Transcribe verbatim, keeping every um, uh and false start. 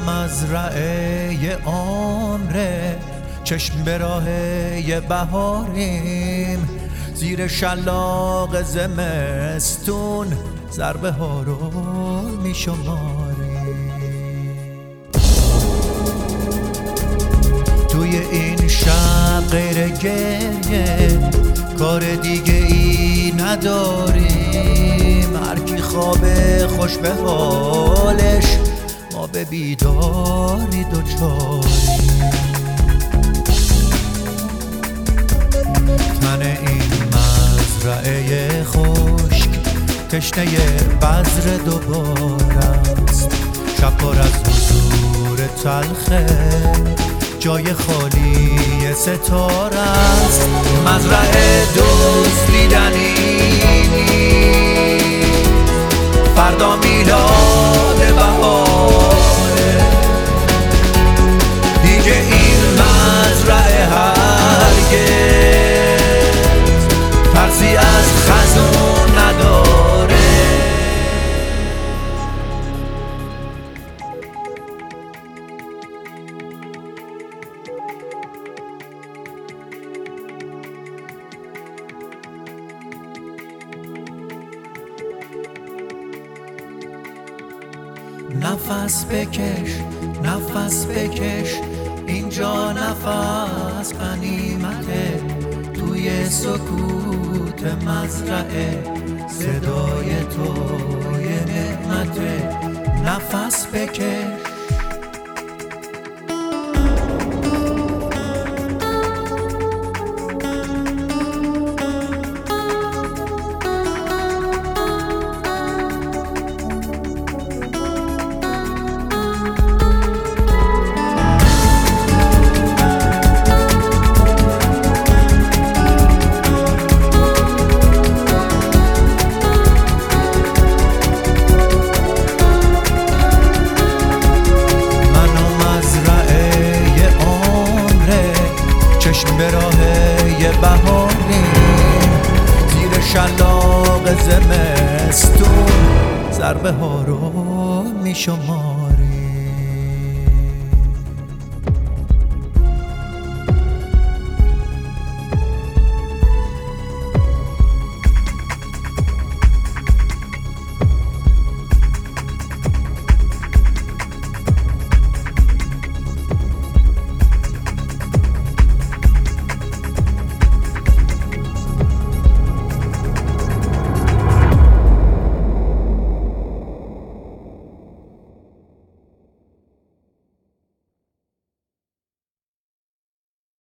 مزرعه عمره، چشم به راه بهاریم، زیر شلاق زمستون ضربه ها رو می شماریم. توی این شب غیر گریه کار دیگه ای نداریم، هرکی خوابه خوش به حالش، ما به بیداری دوچاریم. تن این مزرعه خشک تشنه بذر دوباره است، شب پر از حضور تلخه، جای خالی ستاره است. مزرعه دزدیدنی نیست، فردا میلاد بهاره، دیگه این مزرعه هرگز ترسی از خزون نداره. نفس بکش، نفس بکش، اینجا نفس غنیمته، توی سکوت مزرعه صدای توی نعمته. نفس بکش، به راه بهاریم، زیر شلاق زمستون ضربه ها رو می شماریم.